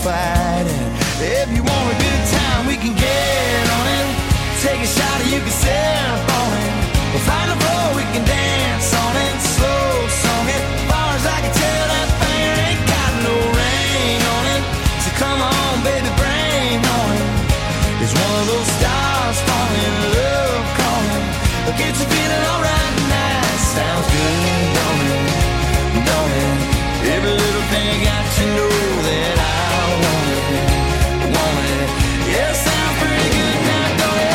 fight it. If you want a good time, we can get on it. Take a shot or you can sip on it. We'll find a floor, we can dance on it. Slow song it. As far as I can tell, that thing ain't got no rain on it. So come on, baby, bring on it. It's one of those stars falling, love calling. It'll get you feeling alright tonight. Sounds good, don't it? Don't it? Every little thing got to know that I want it. Want it. Yeah, sounds pretty good now, don't it?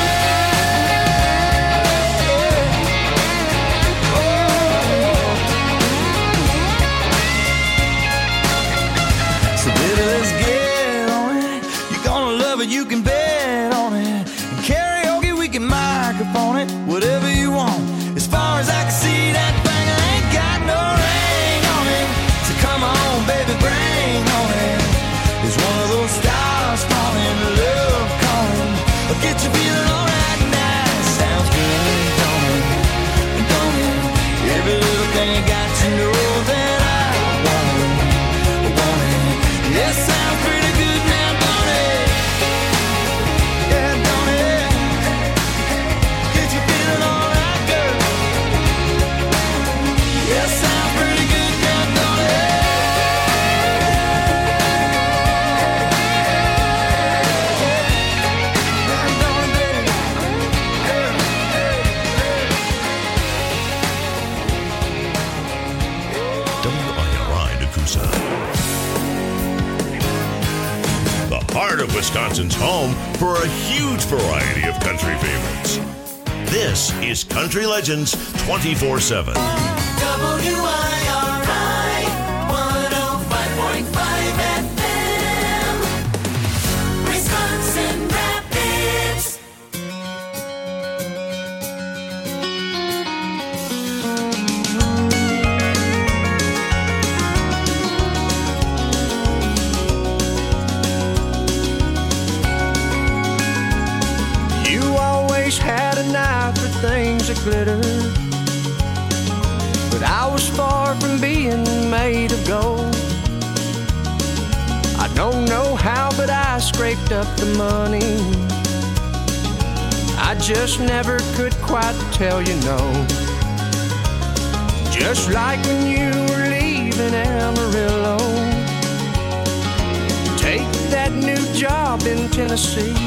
So baby, let's get on it. You're gonna love it, you can bet on it. And karaoke, we can microphone it. Whatever you want. As far as I can see, that thing ain't got no ring on it. So come on, baby, bring on it. It's one of those stars falling, love calling. I'll get you feeling alright tonight. Sounds good, don't it? Don't it? Every little thing got to know that I want it. Want it. Yeah, sounds pretty good now, don't it? Yeah, don't it? Get you feeling alright, girl. Yeah, sounds pretty good now, don't it? Yeah, don't it, baby? WIRI Nakusa. The heart of Wisconsin's home for a huge variety of country favorites. This is Country Legends 24/7. WIRI 105.5 FM, Wisconsin Rapids. You always had an eye for things that glitter, but I was far from being made of gold. I don't know how, but I scraped up the money. I just never could quite tell you no. Just like when you were leaving Amarillo, take that new job in Tennessee.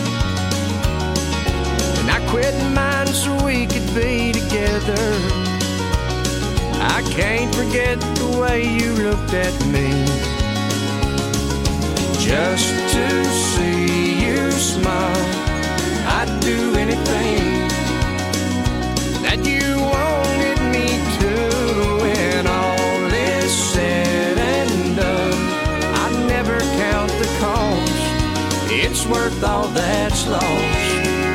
And I quit mine so we could be together. I can't forget the way you looked at me. Just to see you smile, I'd do anything that you wanted me to. When all is said and done, I'd never count the cost. It's worth all that's lost,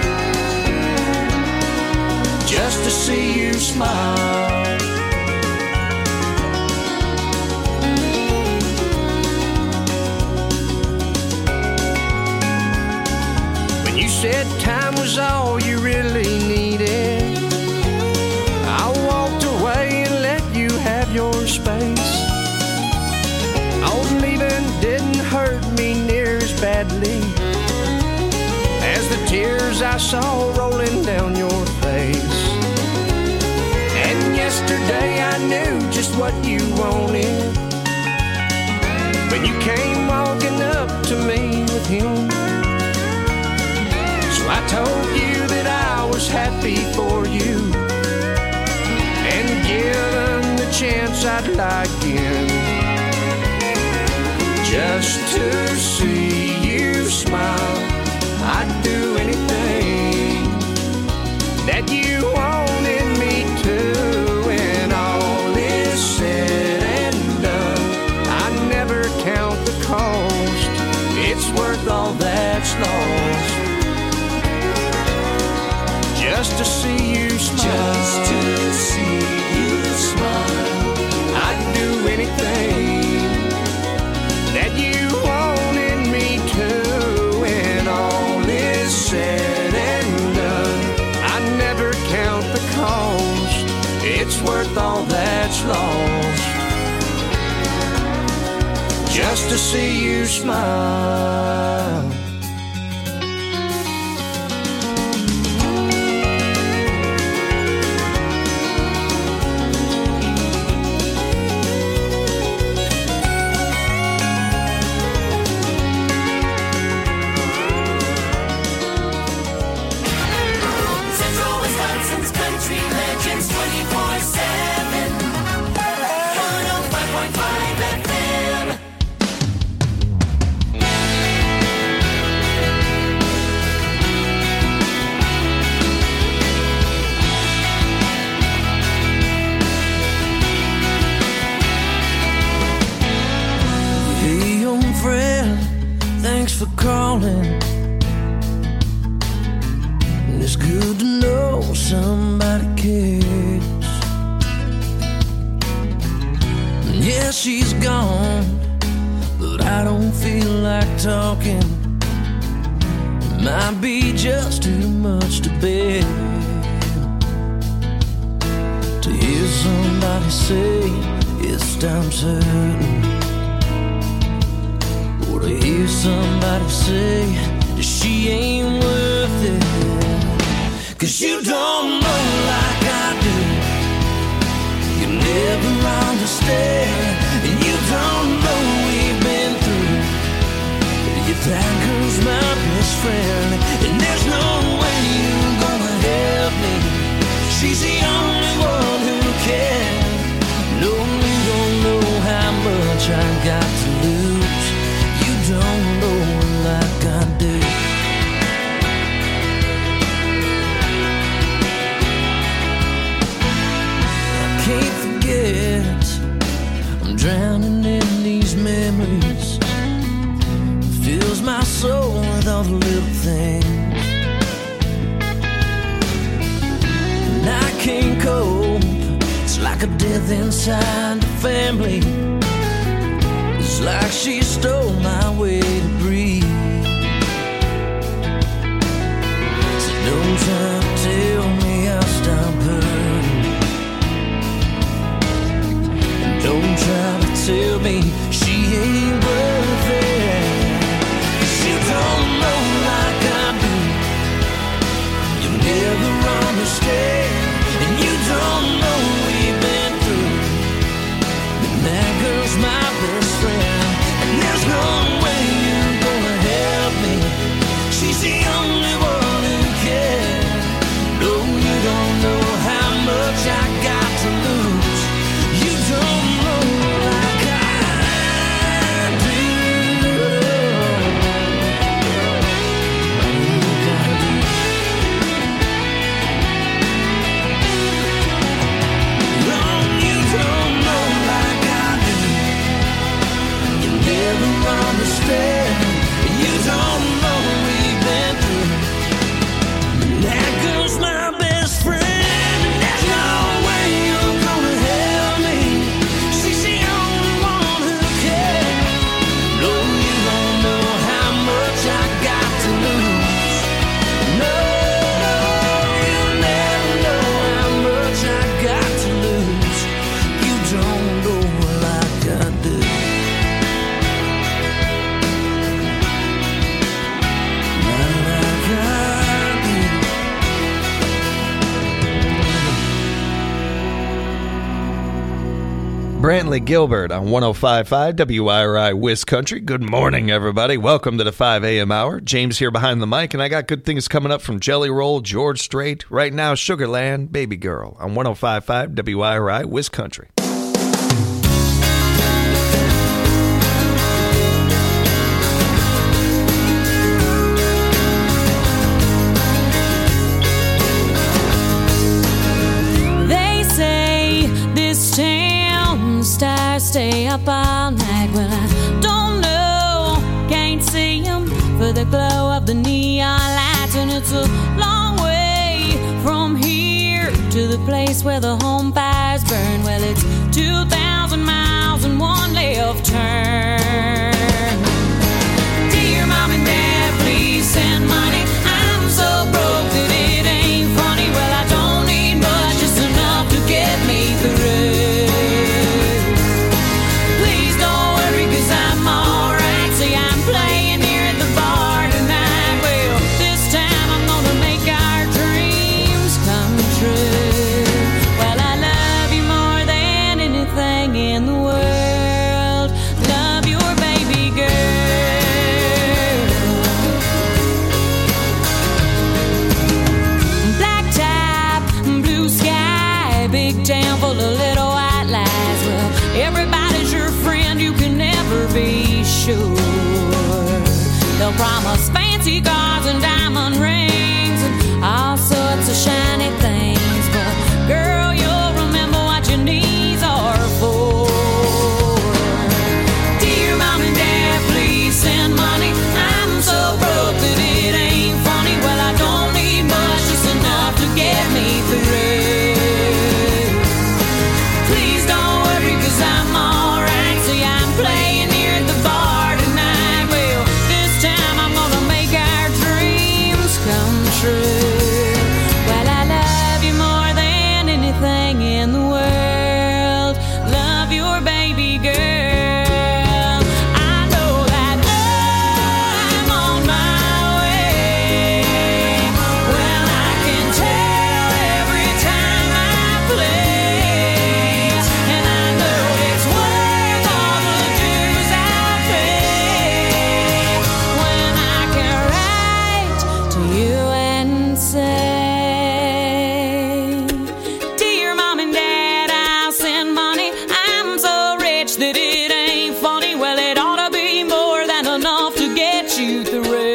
just to see you smile. When you said time was all you really needed, I walked away and let you have your space. Oh, leaving didn't hurt me near as badly as the tears I saw rolling down your face. And yesterday I knew just what you wanted when you came walking up to me with him. So I told you that I was happy for you, and given the chance I'd like in, just to see you smile. I'd do anything that you wanted me to. When all is said and done, I never count the cost. It's worth all that's lost, just to see you smile. Just to see you smile. I'd do anything that you wanted me to. When all is said and done, I never count the cost. It's worth all that's lost, just to see you smile. Central Wisconsin's Country Legends 24/7. 105.5 FM. Hey, young friend, thanks for calling. It's good to know somebody cares. Yeah, she's gone, but I don't feel like talking. It might be just too much to bear. To hear somebody say it's time certain, or to hear somebody say that she ain't worth it. 'Cause you don't know like I do. You never understand, and you don't know we've been through. If that girl's my best friend, and there's no way you're gonna help me. She's the only one who can. No, you don't know how much I got to lose. You don't know like I do. Can't forget, I'm drowning in these memories. Fills my soul with all the little things. And I can't cope, it's like a death inside the family. It's like she stole my way to breathe. So don't try to tell me I'll stop hurting. Don't try to tell me she ain't worth it. 'Cause you don't know like I do. You never understand, and you don't know we've been through. And that girl's my best friend, and there's no way you're gonna help me. She's the only one who can. No, you don't know how much I got to lose. You don't know like I do. No, you don't know like I do. You never understand. You don't know we've been through. That girl's my best friend, and there's no way you're gonna help me. She's the only one who can. No, you don't know how much I got to lose. No, you never know how much I got to lose. You don't know like I do. Not like I do. Brantley Gilbert on 105.5 WIRI West Country. Good morning, everybody. Welcome to the 5 a.m. hour. James here behind the mic, and I got good things coming up from Jelly Roll, George Strait. Right now, Sugarland, Baby Girl on 105.5 WIRI West Country. They say this town stars stay up all night. Well, I don't know, can't see them for the glow of the neon lights. And it's a long way from here to the place where the home fires burn. Well, it's 2,000 miles and one left turn. Dear Mom and Dad, please send money. I'm so broke that it ain't funny. Well, I don't need much, just enough to get me through. Please don't worry, 'cause I'm all they'll promise fancy cars and diamond rings and all sorts of shiny things. But girl, you'll remember what your knees are for. Dear Mom and Dad, please send money. I'm so broke that it ain't funny. Well, I don't need much, just enough to get me through. Please don't worry, 'cause I'm alright. See, I'm playing here at the bar tonight. Well, this time I'm gonna make our dreams come true. Well, I love you more than anything in the world. Love your baby girl. I know that I'm on my way. Well, I can tell every time I play, and I know it's worth all the dues I pay when I can write to you and say, Dear Mom and Dad, I'll send money. I'm so rich that it ain't funny. Well, it ought to be more than enough to get you through.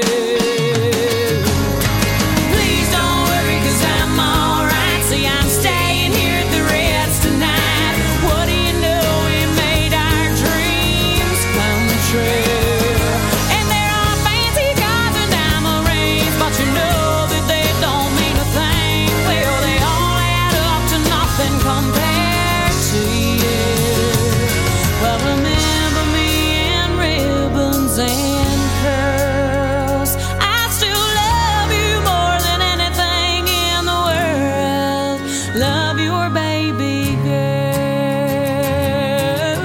Please don't worry, 'cause I'm alright. See, I'm staying here at the Ritz tonight. What do you know? We made our dreams come true. And there are fancy cars and diamond rings, but you know that they don't mean a thing. Well, they all add up to nothing compared to you. Well, remember me in ribbons and pearls. I still love you more than anything in the world. Love your baby girl.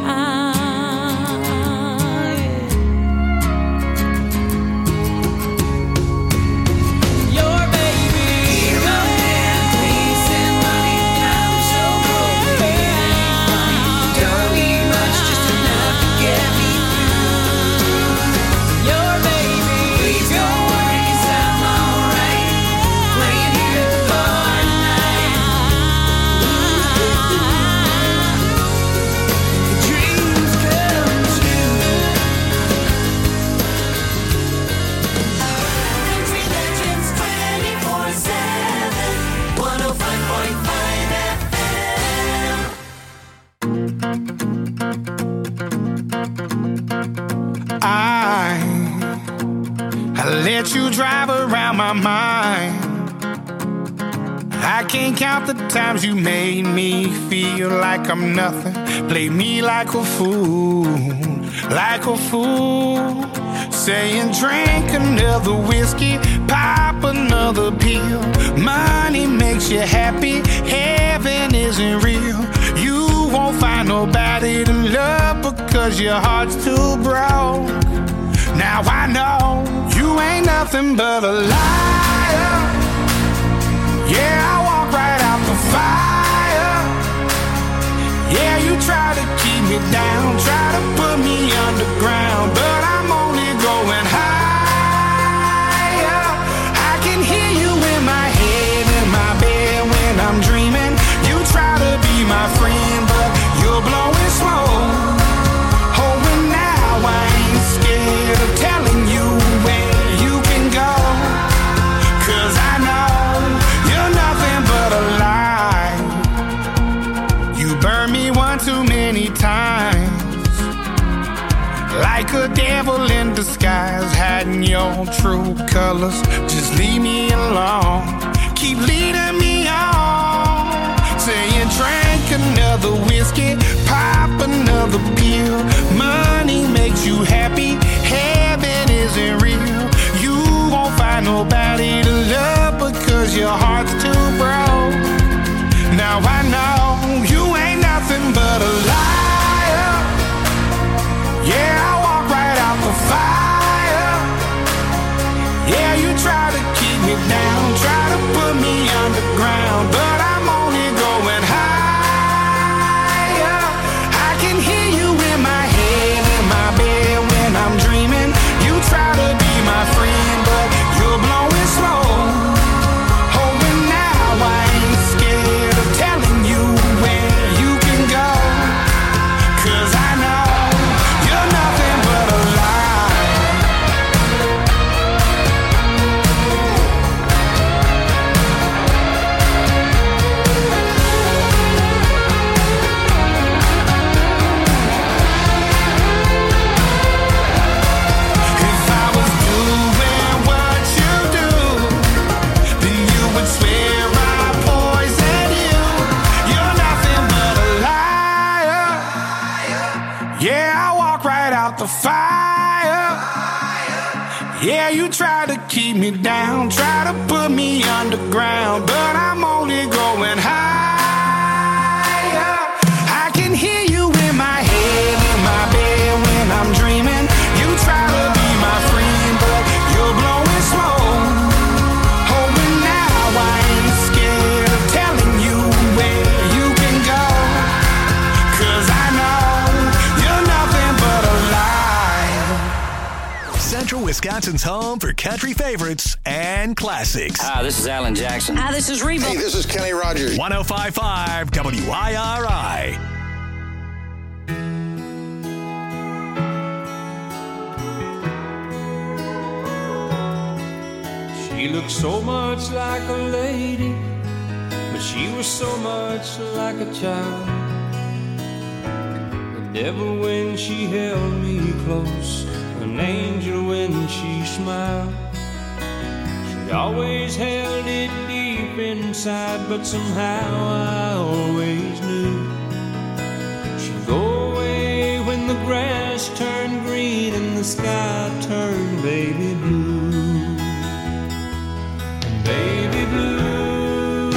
Your baby girl. Please send money. I'm so broke that it ain't funny. Don't need much, just enough to get me through. Your baby. Please don't worry, 'cause I'm alright. Playing here at the bar tonight. Dreams come true. Country Legends 24/7, 105.5 FM. I let you drive around my mind. I can't count the times you made me feel like I'm nothing. Play me like a fool, like a fool. Saying drink another whiskey, pop another pill. Money makes you happy, heaven isn't real. You won't find nobody to love because your heart's too broke. Now I know you ain't nothing but a liar. Yeah, I walk right out the fire. Yeah, you try to keep me down, try to put me underground, but I'm only going higher. I can hear you in my head, in my bed when I'm dreaming. You try to be my friend, but you're blowing smoke. Oh, and now I ain't scared of telling you where you can go, 'cause I know you're nothing but a lie. You burned me one too many times, like a devil in disguise, hiding your true colors. Just leave me alone, keep leading me on. Saying drink another whiskey, pop another pill. Money makes you happy, heaven isn't real. You won't find nobody to love because your heart's too broke. Now I know you ain't nothing but a liar. Yeah, I walk right out the fire. Yeah, you try to keep me down, try to put me underground, but I'm only going higher. I can hear you in my head, in my bed when I'm dreaming. You try to be my friend, but you're blowing smoke. Oh, and now I ain't scared of telling you where you can go, 'cause I know you're nothing but a lie. Yeah, you try to keep me down, try to put me underground, but I'm only going higher. I can hear you in my head, in my bed when I'm dreaming. You try to be my friend, but you're blowing smoke. Oh, and now I ain't scared of telling you where you can go, 'cause I know you're nothing but a lie. Central Wisconsin's home for country favorites and classics. Hi, this is Alan Jackson. Hi, this is Reba. Hey, this is Kenny Rogers. 105.5 WIRI. She looked so much like a lady, but she was so much like a child. The devil when she held me close, an angel when she smiled. She always held it deep inside, but somehow I always knew she'd go away when the grass turned green and the sky turned baby blue. And baby blue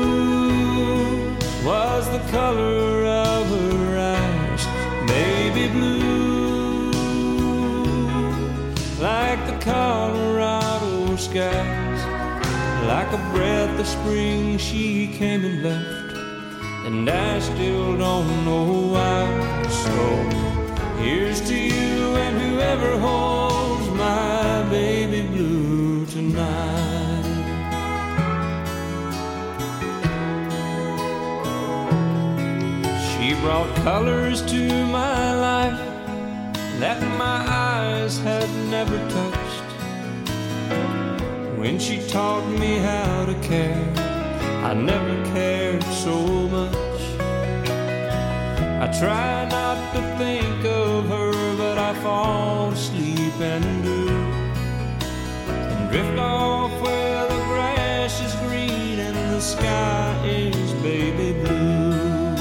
was the color of her eyes. Baby blue, like the Colorado skies, like a breath of spring she came and left, and I still don't know why. So here's to you and whoever holds my baby blue tonight. She brought colors to my life that my eyes had never touched. When she taught me how to care, I never cared so much. I try not to think of her, but I fall asleep and do, and drift off where the grass is green and the sky is baby blue.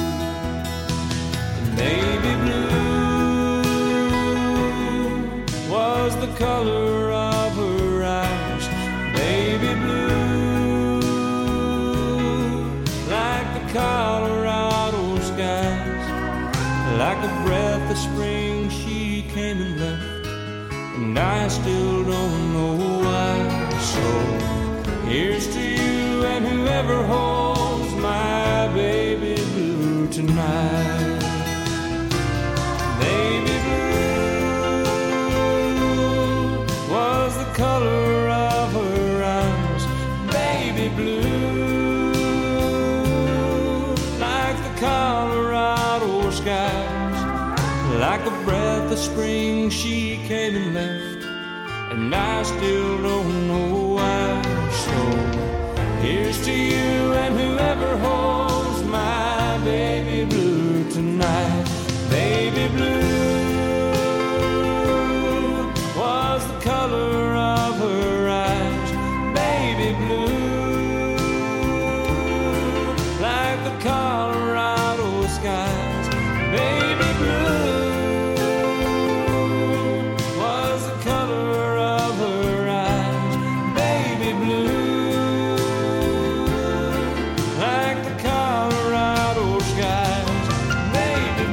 And baby blue was the color of her eyes. Baby blue, like the Colorado skies, like a breath of spring she came and left, and I still don't know why. So here's to you and whoever holds my baby blue tonight. Baby blue was the color of her eyes. Baby blue, like the Colorado skies, like a breath of spring she came and left, and I still don't know why. So here's to you and whoever holds my baby blue tonight. Baby blue was the color of her eyes. Baby blue, like the Colorado skies. Baby blue was the color of her eyes. Baby blue, like the Colorado skies. Baby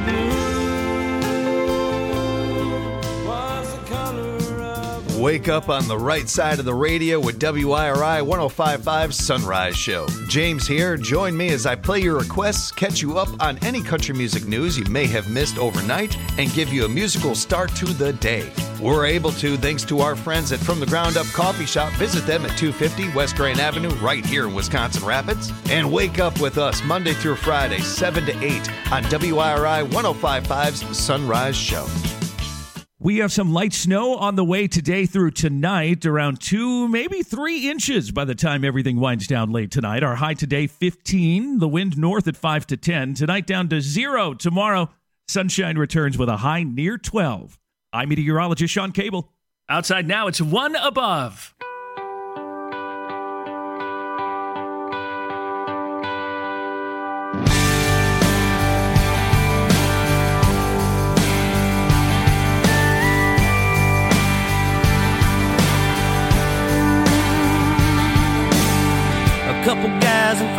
blue was the color of her. Wake up on the right side of the radio with WIRI 105.5 Sunrise Show. James here. Join me as I play your requests, catch you up on any country music news you may have missed overnight, and give you a musical start to the day. We're able to thanks to our friends at From the Ground Up Coffee Shop. Visit them at 250 West Grand Avenue right here in Wisconsin Rapids. And wake up with us Monday through Friday, 7 to 8 on WIRI 105.5's Sunrise Show. We have some light snow on the way today through tonight, around 2, maybe 3 inches by the time everything winds down late tonight. Our high today, 15. The wind north at 5 to 10. Tonight down to 0. Tomorrow, sunshine returns with a high near 12. I'm meteorologist Sean Cable. Outside now, it's 1 above.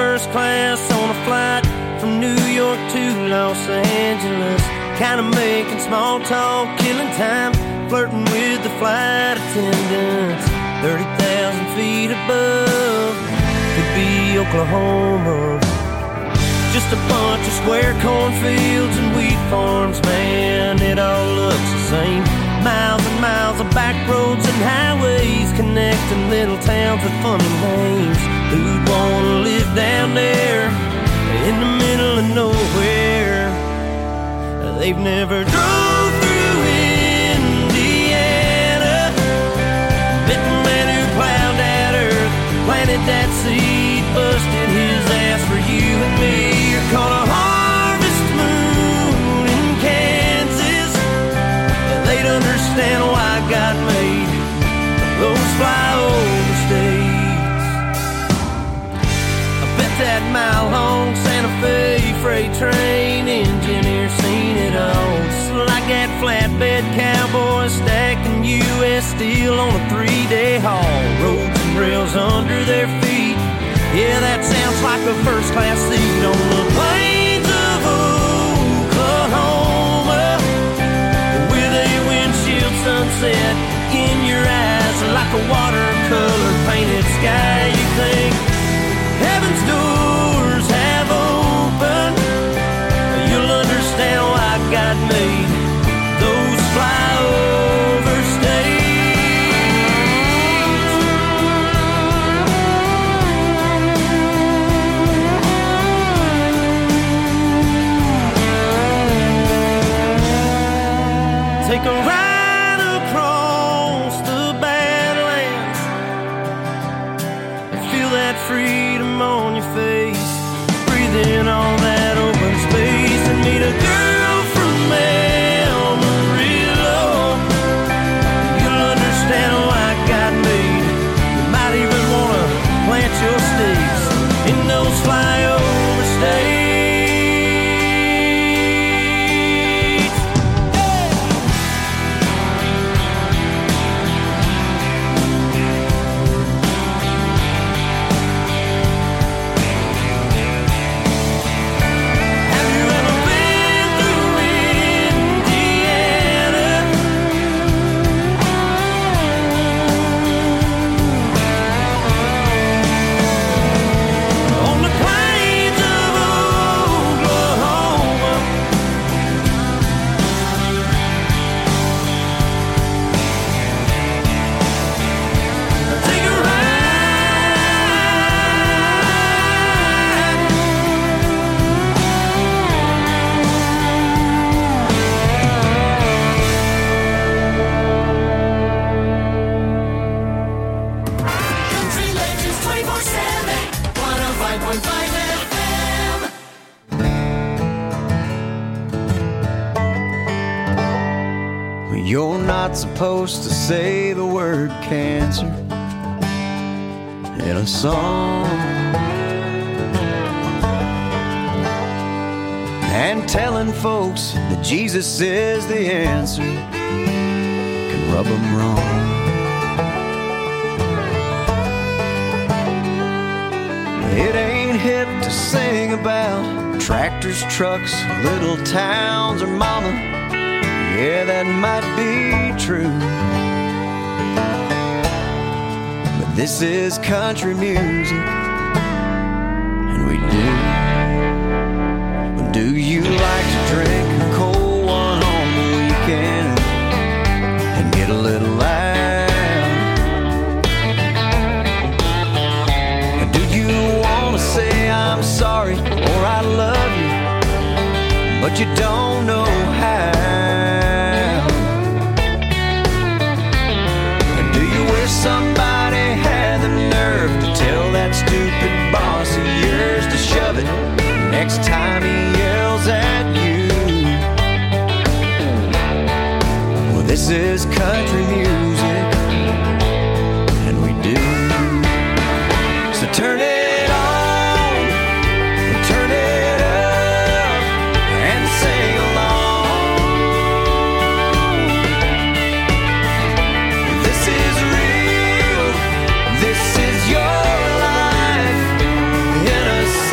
first class on a flight from New York to Los Angeles. Kinda making small talk, killing time, flirting with the flight attendants. 30,000 feet above, could be Oklahoma. Just a bunch of square cornfields and wheat farms, man, it all looks the same. Miles and miles of back roads and highways connecting little towns with funny names. Who'd wanna live down there in the middle of nowhere? They've never drove through Indiana, met the man who plowed that earth, planted that seed, busted his ass for you and me. You're called a harvest moon in Kansas. They'd understand why God made those flyover states. I bet that mile-long Santa Fe freight train engineer seen it all. Just like that flatbed cowboy stacking U.S. steel on a 3-day haul. Roads and rails under their feet. Yeah, that sounds like a first-class seat on the plains of Oklahoma, with a windshield sunset in your eyes, like a watercolor painted sky. You think heaven's doors have opened, you'll understand why God made those flyover states. Take a ride across the Badlands and feel that freedom on your face. Breathe in all that open space and meet a girl from Amarillo. You'll understand why God made. You might even want to plant your stakes in those flyover states. You're not supposed to say the word cancer in a song, and telling folks that Jesus is the answer can rub them wrong. It ain't hip to sing about tractors, trucks, little towns, or mama. Yeah, that might be true, but this is country music, and we do. Do you like to drink a cold one on the weekend and get a little loud? Do you want to say I'm sorry or I love you, but you don't know how? Somebody had the nerve to tell that stupid boss of yours to shove it next time he yells at you. Well, this is country music, and we do. So turn it on and turn it up and sing along. This is real. This is your life in a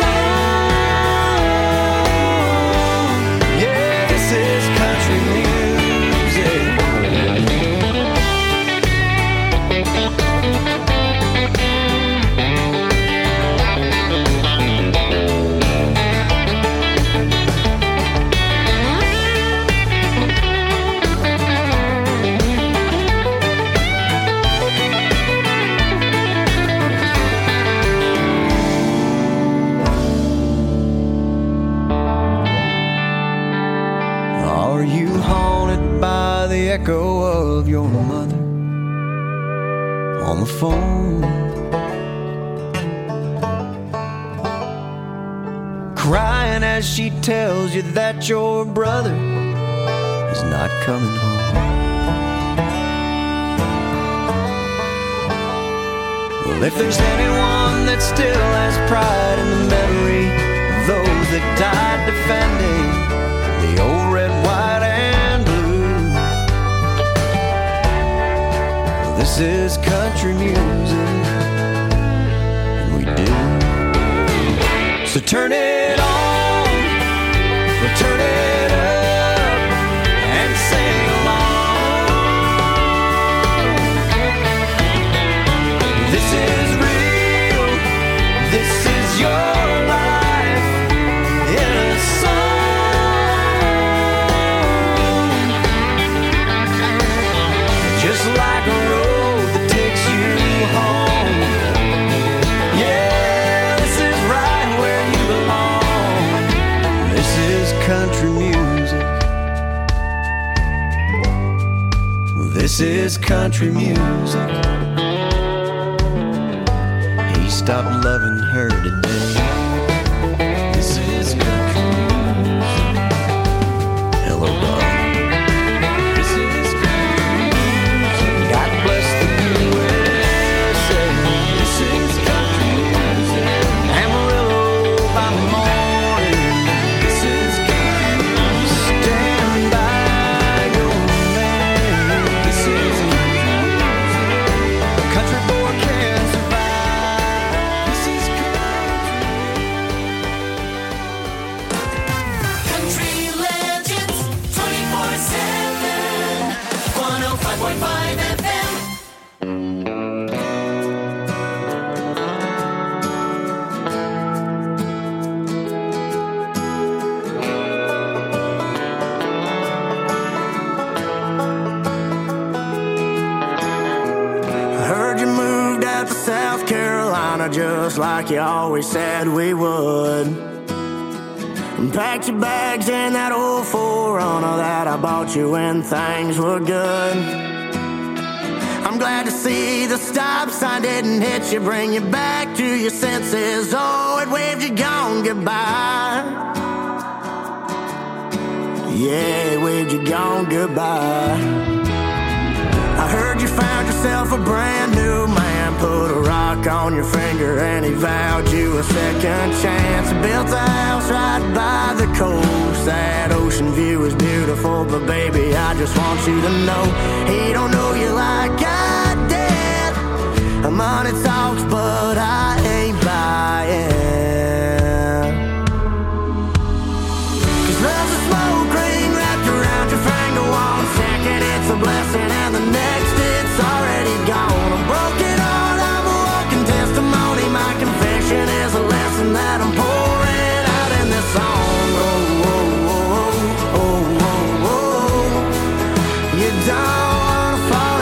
mother on the phone, crying as she tells you that your brother is not coming home. Well, if there's anyone that still has pride in the memory of those that died defending the old red, white, and blue, well, this is country music, and we do. So turn it on, or turn it up, and sing along. This is real, this is your life in a song. Just like a road that takes you home. Yeah, this is right where you belong. This is country music. This is country music. He stopped loving her today. This is country music. Hello, darling. This is country music. God bless the USA. This is country music. Amarillo by morning. This is country music. Stand by your man. This is country music. A country boy can survive. This is Country legends 24/7. 105.5 FM. I heard you moved out to South Carolina just like you always said we would. And packed your bags in that old 4Runner that I bought you when things were good. I'm glad to see the stop sign didn't hit you, bring you back to your senses. Oh, it waved you gone goodbye. Yeah, it waved you gone goodbye. I heard you found yourself a brand new man, put a rock on your finger and he vowed you a second chance. Built a house right by the coast. That ocean view is beautiful, but baby, I just want you to know he don't know you like I did. Money talks, but I ain't buying. 'Cause love's a smoke ring wrapped around your finger. One second it's a blessing and the next it's already gone. A broken heart, I'm a walking testimony. My confession is a lesson that I'm pouring out in this song. Oh, oh, oh, oh, oh, oh. You don't wanna fall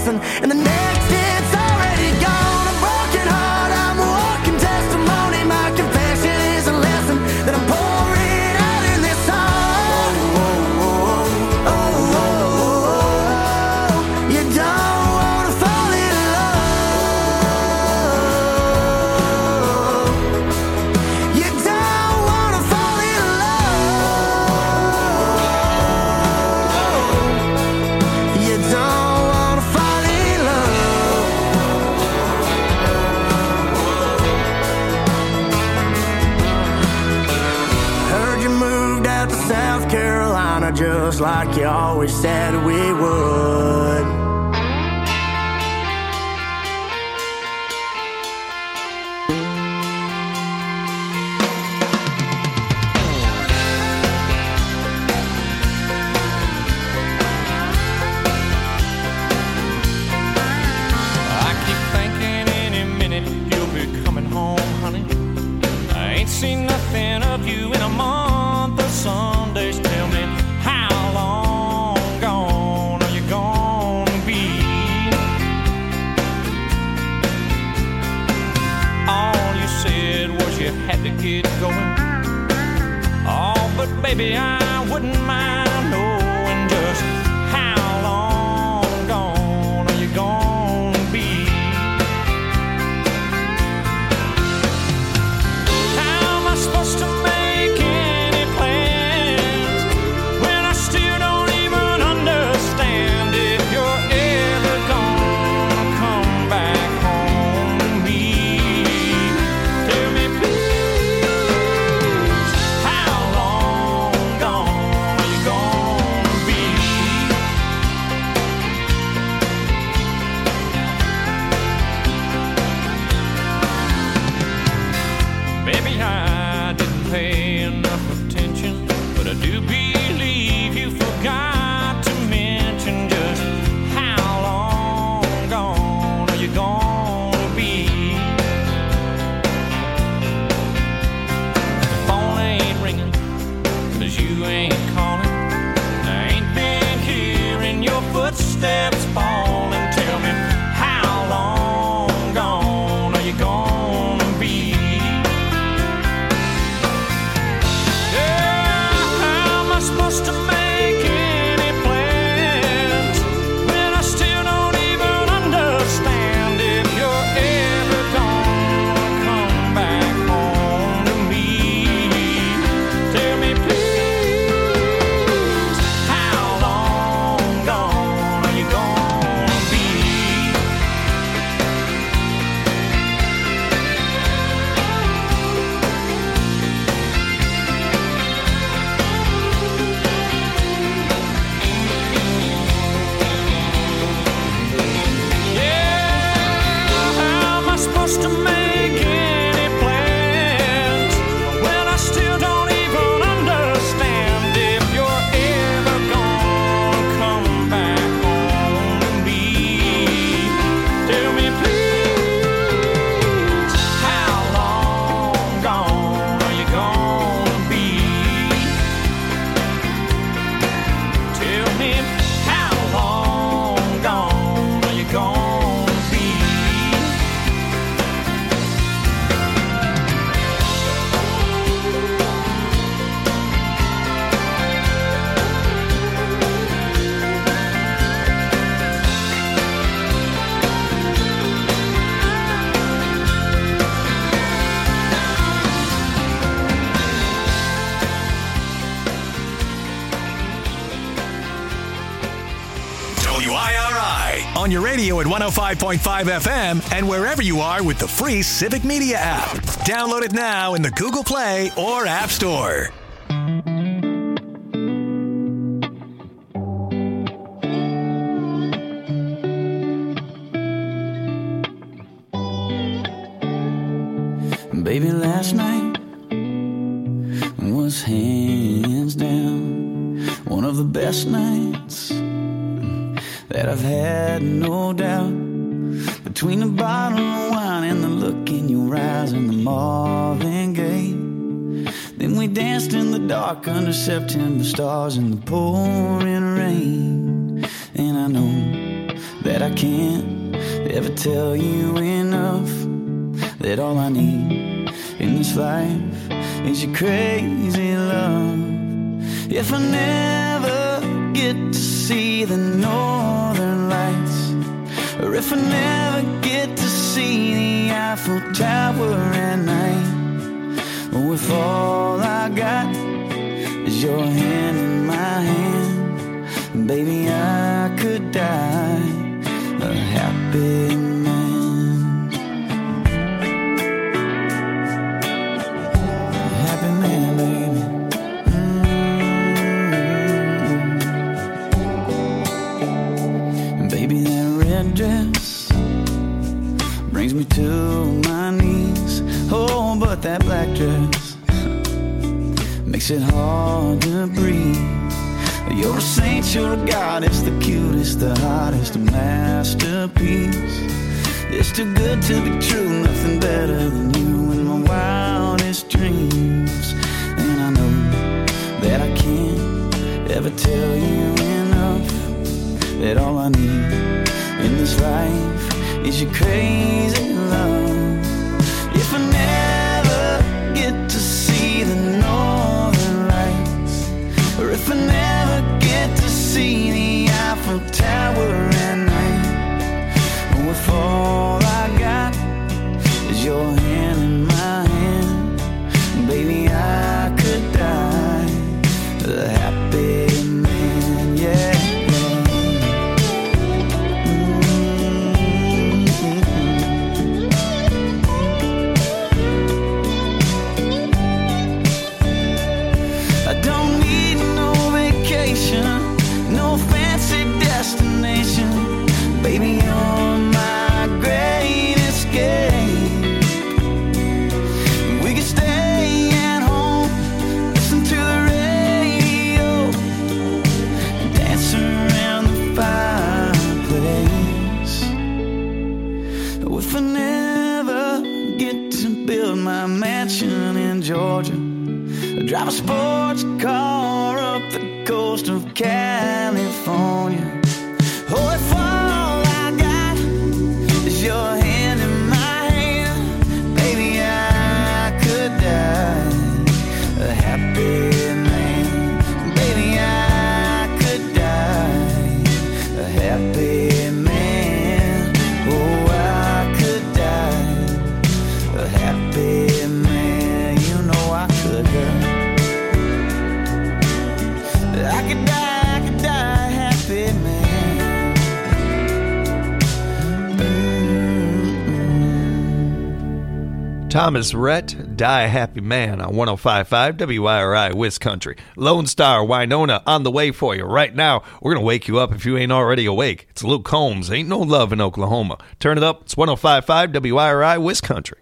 lesson, and the next it's already gone. A broken heart, I'm a walking testimony. My confession is a lesson that I'm pouring out in this song. Oh, oh, oh, oh, oh. You don't wanna fall in love. You don't wanna fall in love. You don't wanna fall in love. Heard you moved out to South Carolina just like you always said we would. I keep thinking any minute you'll be coming home, honey. I ain't seen nothing of you in a month of Sundays. Tell me, how long gone are you gonna be? All you said was you had to get going. Oh, but baby, I wouldn't mind knowing just how long gone are you gonna be? How am I supposed to make any plans when I still don't even understand if you're ever gonna come back home to me? Tell me, please, how long gone are you gonna be? Maybe I didn't pay enough attention, but I do believe you forgot to mention just how long gone are you gonna be? The phone ain't ringing 'cause you ain't calling. I ain't been hearing your footsteps falling. Tell me, how long gone are you gonna be? Yeah, how am I supposed to make any plans when I still don't even understand if you're ever gonna come back home to me? Tell me, please, how long gone are you gonna be? Yeah, how am I supposed to make any plans when I still don't even understand if you're ever gonna come back home to me? Tell me, please, how long gone are you gonna be? Tell me, how long gone are you gonna be? WIRI on your radio at 105.5 FM and wherever you are with the free Civic Media app. Download it now in the Google Play or App Store. Baby, last night was hands down one of the best nights that I've had, no doubt. Between the bottle of wine and the look in your eyes and the Marvin Gaye, then we danced in the dark under September stars in the pouring rain. And I know that I can't ever tell you enough, that all I need in this life is your crazy love. If I never get to see the northern lights, or if I never get to see the Eiffel Tower at night, or if all I got is your hand in my hand, baby, I could die a happy man. A happy man, baby. And baby, that red dress brings me to my knees. Oh, but that black dress makes it hard to breathe. You're a saint, you're a goddess, the cutest, the hottest, a masterpiece. It's too good to be true, nothing better than you in my wildest dreams. And I know that I can't ever tell you enough, that all I need in this life is your crazy love. If I never get to see the northern lights, or if I never get to see the Eiffel Tower at night, or if all I got is your hand in my hand, baby, I could die a happy man, yeah. No fancy destination, baby, you're my great escape. We could stay at home, listen to the radio, dance around the fireplace. If I never get to build my mansion in Georgia, drive a sports car up the coast of California, oh, if all I got is your hand in my hand, baby, I could die a happy man. Baby, I could die a happy man. Oh, I could die a happy man. You know I could die. I could die happy man. Thomas Rhett, Die Happy Man on 105.5 WIRI West Country. Lone Star, Winona, on the way for you. Right now, we're going to wake you up if you ain't already awake. It's Luke Combs, Ain't No Love in Oklahoma. Turn it up. It's 105.5 WIRI West Country.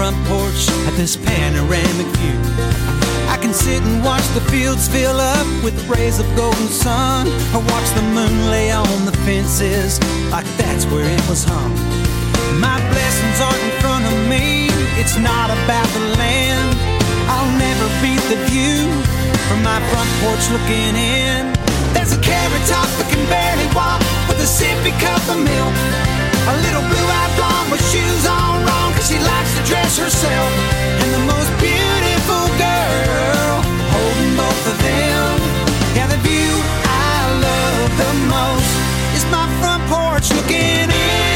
front porch at this panoramic view. I can sit and watch the fields fill up with rays of golden sun, or watch the moon lay on the fences like that's where it was hung. My blessings aren't in front of me, it's not about the land. I'll never beat the view from my front porch looking in. There's a carrot top that can barely walk with a sippy cup of milk. A little blue-eyed blonde with shoes on wrong, cause she likes to dress herself. And the most beautiful girl holding both of them. Yeah, the view I love the most is my front porch looking in.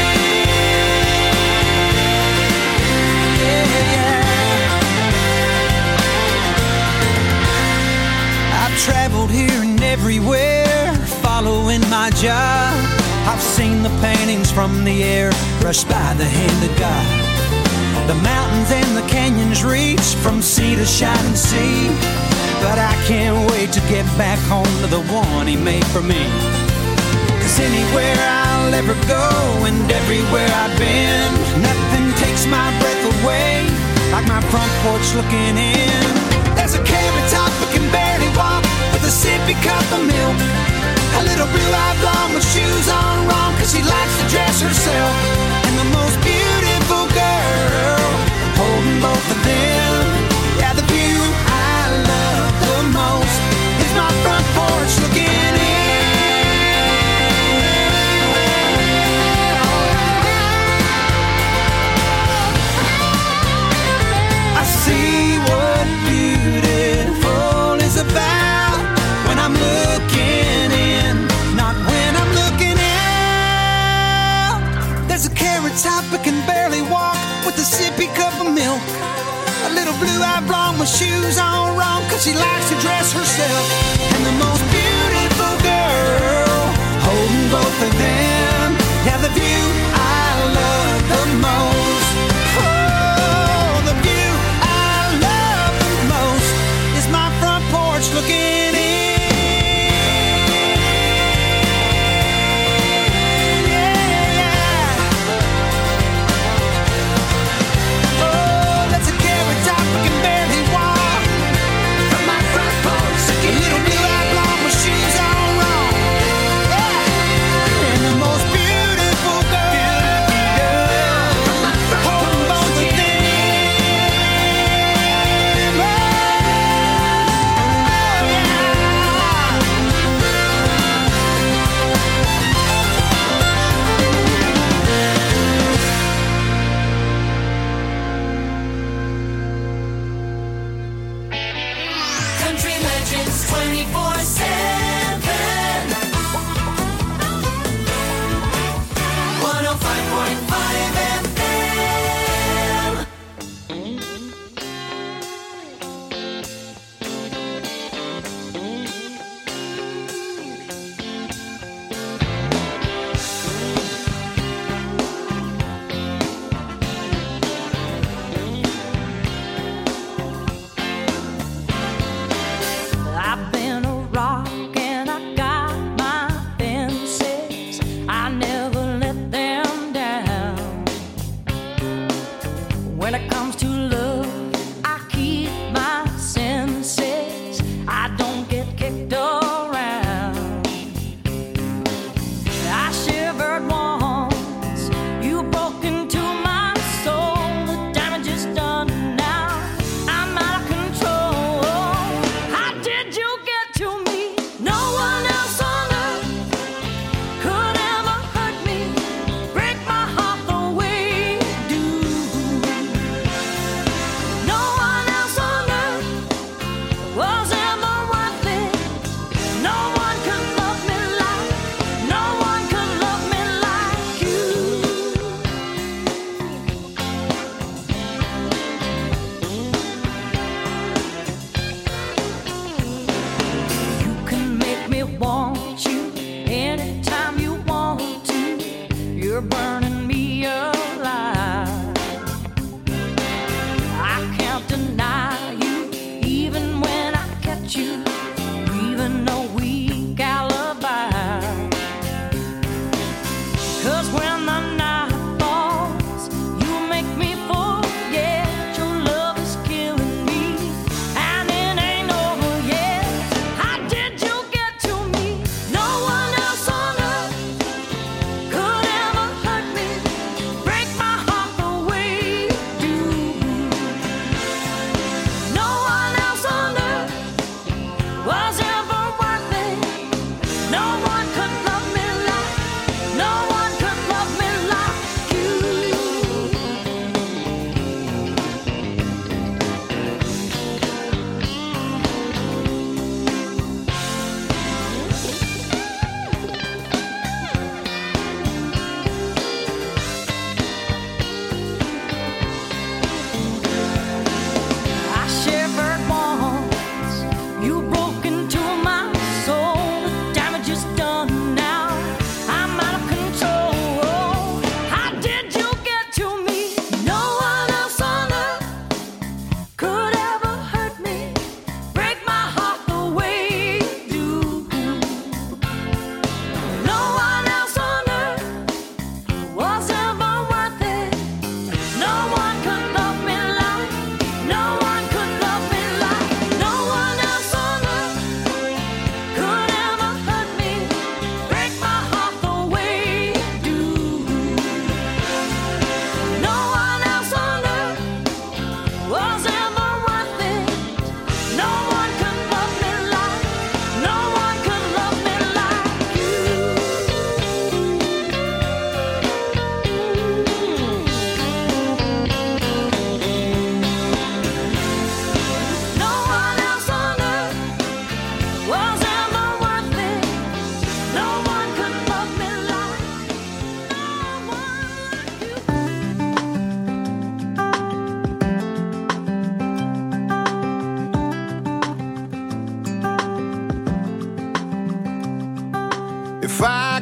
I've traveled here and everywhere, following my job. I've seen the paintings from the air, brushed by the hand of God. The mountains and the canyons reach from sea to shining sea. But I can't wait to get back home to the one he made for me. Cause anywhere I'll ever go and everywhere I've been, nothing takes my breath away like my front porch looking in. There's a carrot top that can barely walk with a sippy cup of milk. A little blue-eyed blonde with shoes on wrong, cause she likes to dress herself. And the most beautiful girl holding both of them. Yeah, the view I love the most is my front porch looking in. I see what beautiful is about when I'm looking in, not when I'm looking out. There's a carrot top that can barely walk with a sippy cup of milk. A little blue-eyed blonde with shoes on wrong, cause she likes to dress herself. And the most beautiful girl holding both of them. Yeah, the view I love the most. Oh, the view I love the most is my front porch looking in. Cause when the night falls, you make me forget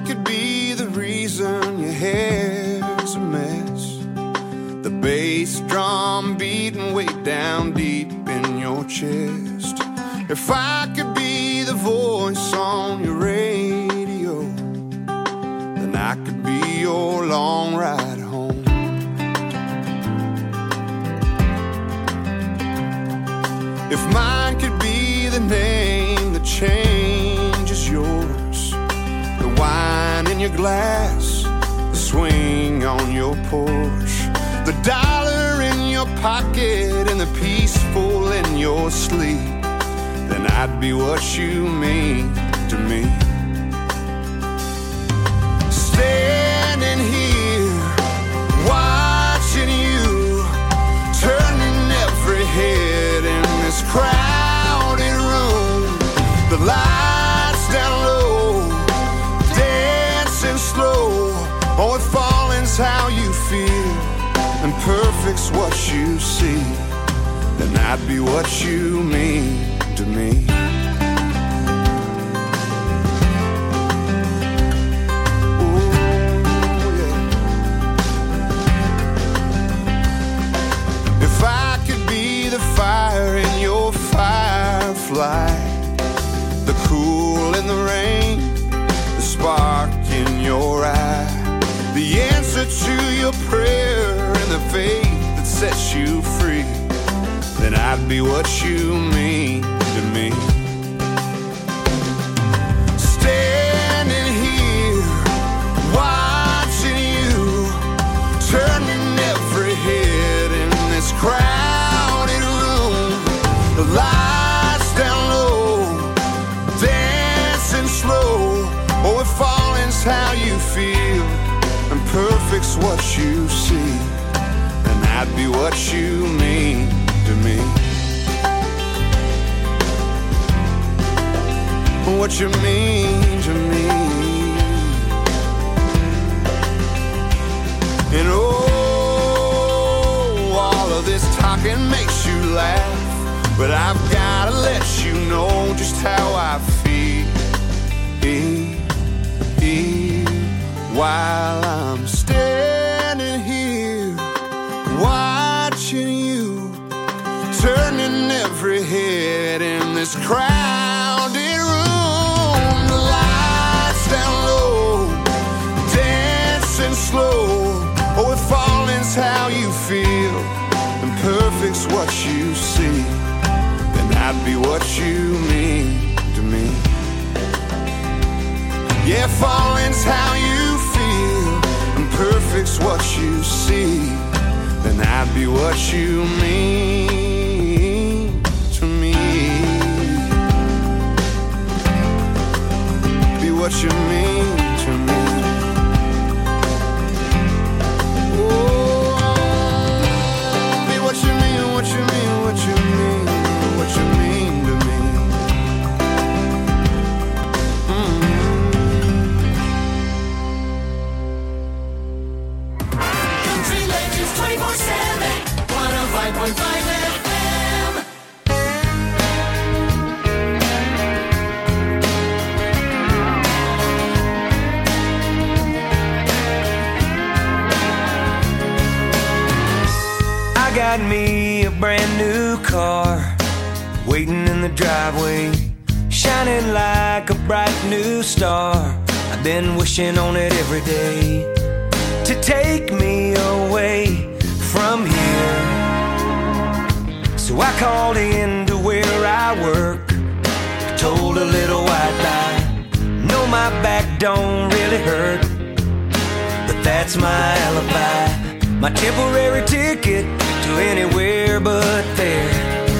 could be the reason your hair's a mess, the bass drum beating way down deep in your chest, if I could be the voice on your radio, then I could be your long ride home. If mine could be the name that changes yours, the wine in your glass, the swing on your porch, the dollar in your pocket and the peaceful in your sleep, then I'd be what you mean to me. Standing here, watching you, turning every head in this crowded room, the lights down low, dancing slow. Oh, if falling's how you feel and perfect's what you see, then I'd be what you mean to me. Ooh, yeah. If I could be the fire in your firefly, the cool in the rain, the spark in your eye, the answer to your prayer and the faith that sets you free, then I'd be what you mean to me. Standing here, watching you, turning every head in this crowded room, the lights down low, dancing slow. Oh, if falling's how you feel and perfect's what you see, then I'd be what you mean to me. What you mean to me. And oh, all of this talking makes you laugh, but I've gotta let you know just how I feel while I'm standing here watching you, turning every head in this crowded room, the lights down low, dancing slow. Oh, if falling's how you feel and perfect's what you see, then I'd be what you mean to me. Yeah, falling's how you feel and perfect's what you see, then I'd be what you mean to me. Be what you mean to me. Oh, be what you mean, what you mean, what you mean, what you mean to me. Country Legends 24/7, 105.5 FM. I got me a brand new car waiting in the driveway, shining like a bright new star. I've been wishing on it every day to take me away from here. So I called in to where I work, told a little white lie. No, my back don't really hurt, but that's my alibi, my temporary ticket to anywhere but there.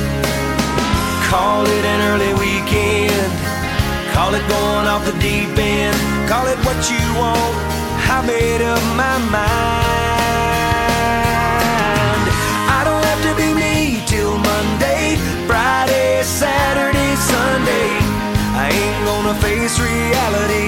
Call it an early weekend, call it going off the deep end, call it what you want, I made up my mind. I don't have to be me till Monday, Friday, Saturday, Sunday. I ain't gonna face reality.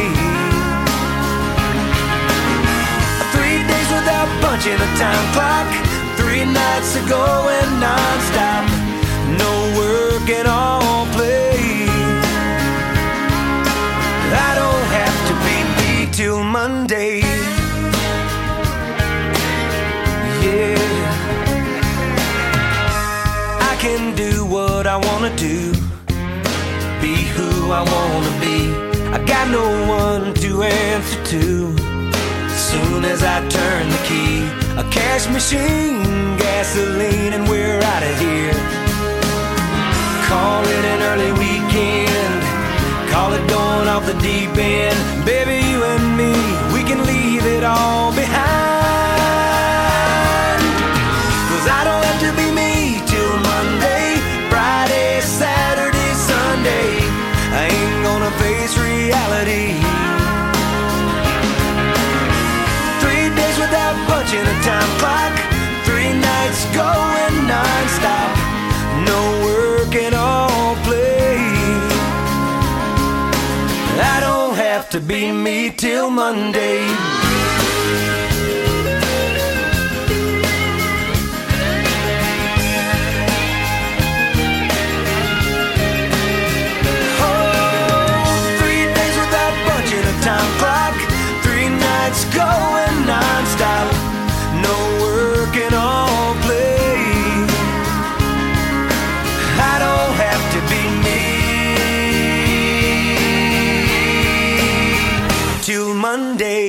3 days without punching a time clock, 3 nights ago and non-stop, no work and all play. I don't have to be me till I wanna do, be who I wanna be. I got no one to answer to. Soon as I turn the key, a cash machine, gasoline, and we're out of here. Call it an early weekend, call it going off the deep end. Baby, you and me, we can leave it all behind. 'Cause I don't have to be me till Monday, Friday, Saturday, Sunday. I ain't gonna face reality. 3 days without punching a time clock, 3 nights going non-stop. No work and all play. I don't have to be me till Monday. Time clock, 3 nights going non-stop. No work and all play. I don't have to be me till Monday.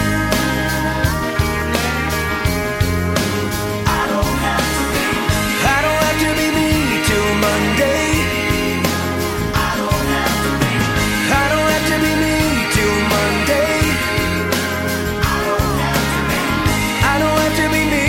I don't have to be me till Monday. I don't have to be me till Monday. I don't have to be me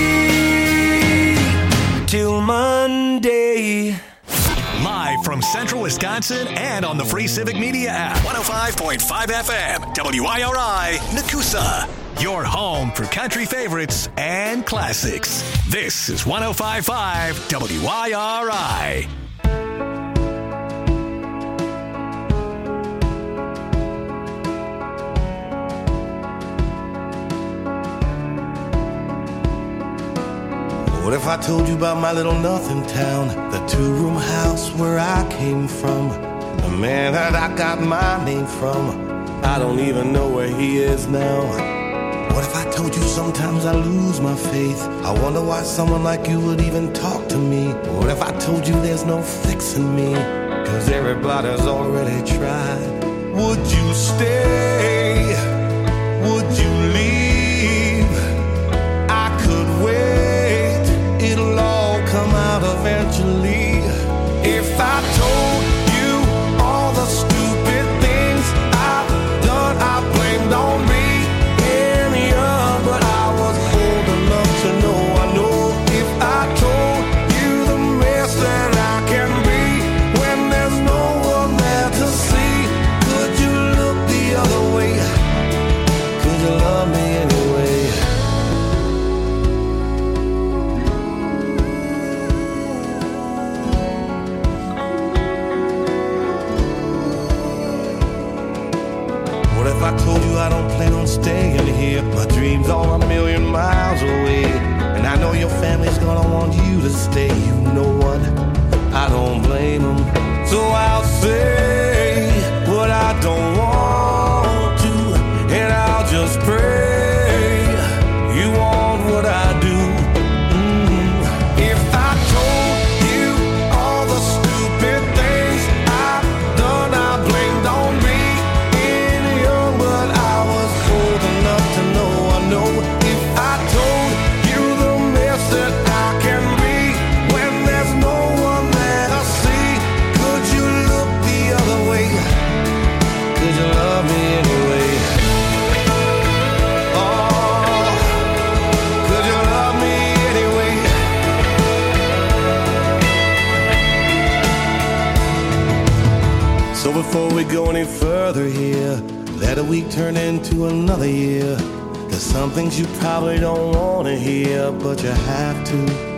till Monday. Live from Central Wisconsin and on the free Civic Media app. 105.5 FM, WIRI, Nakusa. Your home for country favorites and classics. This is 105.5 WIRI. What if I told you about my little nothing town, the 2-room house where I came from, the man that I got my name from? I don't even know where he is now. What if I told you sometimes I lose my faith? I wonder why someone like you would even talk to me. What if I told you there's no fixing me, 'cause everybody's already tried? Would you stay? Would you leave? I could wait. It'll all come out eventually. If I told you all the stupid things I've done, I blamed on me. And young, but I was old enough to know. I know if I told you the mess that I can be when there's no one there to see, could you look the other way? Could you love me anyway? If I told you I don't plan on staying here, my dreams are a million miles away, and I know your family's gonna want you to stay. You know what? I don't blame them. So I'll say what I don't want to, and I'll just pray you want what I do. If I told you all the stupid things I've done, I blamed on me. To know, I know if I told you the mess that I can be when there's no one there to see, could you look the other way? Could you love me anyway? Oh, could you love me anyway? So before we go any further here, let a week turn into another year. There's some things you probably don't want to hear, but you have to.